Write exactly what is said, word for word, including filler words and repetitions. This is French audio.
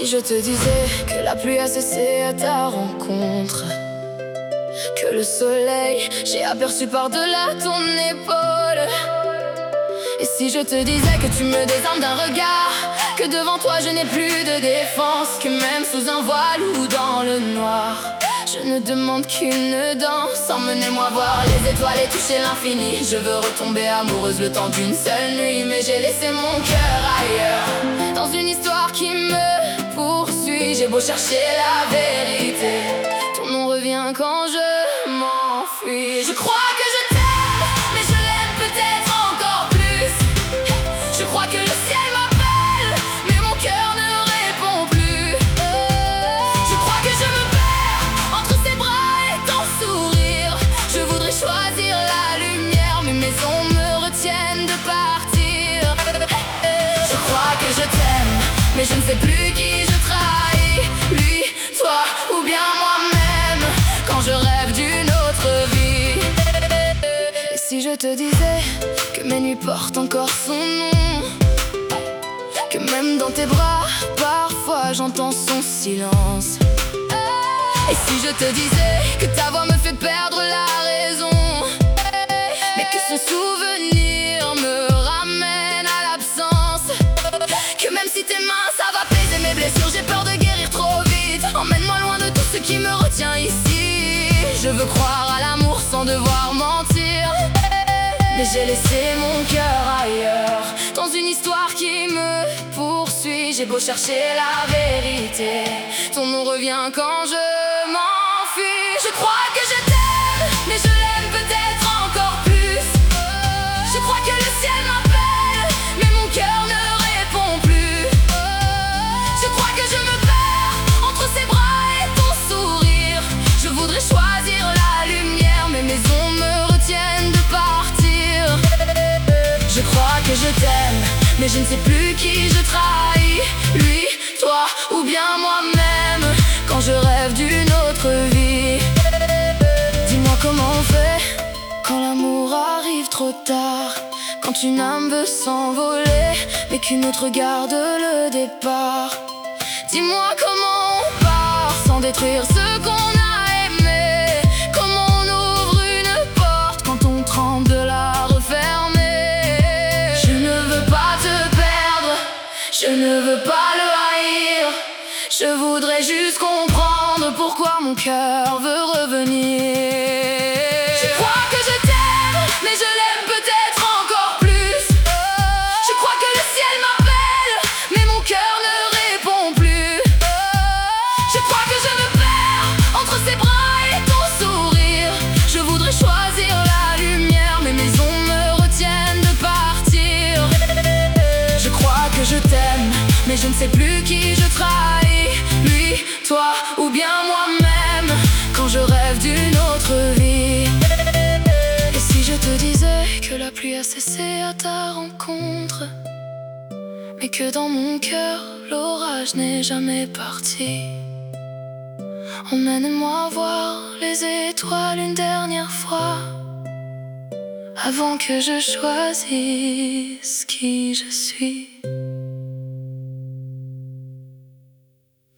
je te disais que la pluie a cessé à ta rencontre, que le soleil j'ai aperçu par-delà ton épaule. Et si je te disais que tu me désarmes d'un regard, que devant toi je n'ai plus de défense, que même sous un voile ou dans le noir, je ne demande qu'une danse. Emmenez-moi voir les étoiles et toucher l'infini. Je veux retomber amoureuse le temps d'une seule nuit, mais j'ai laissé mon cœur ailleurs, dans une histoire qui me poursuit. J'ai beau chercher la vérité, ton nom revient quand je m'enfuis. Je crois que je t'aime, mais je l'aime peut-être encore plus. Je crois que le ciel m'appelle, mais mon cœur ne répond plus. Je crois que je me perds entre ses bras et ton sourire. Je voudrais choisir la lumière, mais mes ondes me retiennent de partir. Je crois que je t'aime, mais je ne sais plus qui je trahis, lui, toi ou bien moi-même, quand je rêve d'une autre vie. Et si je te disais que mes nuits portent encore son nom, que même dans tes bras, parfois j'entends son silence. Et si je te disais que ta voix me fait perdre la raison, mais que son souvenir me ramène à l'absence, que même si tes mains savent apaiser mes blessures, j'ai peur de guérir trop vite. Emmène-moi loin de tout ce qui me retient ici. Je veux croire à l'amour sans devoir mentir, mais j'ai laissé mon cœur ailleurs, dans une histoire qui me poursuit. J'ai beau chercher la vérité, ton nom revient quand je m'enfuis. Je crois que je t'aime, mais je l'aime peut-être encore plus. Je crois que le ciel m'appelle, mais mon cœur ne répond plus. Je crois que je me perds entre ses bras et ton sourire. Je voudrais choisir la lumière, mais mes ondes me retiennent de partir. Je crois que je t'aime, mais je ne sais plus qui je trahis, lui, toi ou bien moi-même, quand je rêve d'une autre vie. Dis-moi comment on fait quand l'amour arrive trop tard, quand une âme veut s'envoler, mais qu'une autre garde le départ. Dis-moi comment on part sans détruire ce qu'on a aimé, comment on ouvre une porte quand on tremble de la refermer. Je ne veux pas te perdre, je ne veux pas le haïr, je voudrais juste comprendre pourquoi mon cœur veut revenir. Je crois que je t'aime, mais je l'aime peut-être encore plus. Je crois que le ciel m'appelle, mais mon cœur ne répond plus. Je crois que je me perds entre ses bras et ton sourire. Je voudrais choisir la lumière, mais mes ondes me retiennent de partir. Je crois que je t'aime, mais je ne sais plus qui je trahis, lui, toi ou bien moi-même, quand je rêve d'une autre vie. Et si je te disais que la pluie a cessé à ta rencontre, mais que dans mon cœur l'orage n'est jamais parti. Emmène-moi voir les étoiles une dernière fois, avant que je choisisse qui je suis.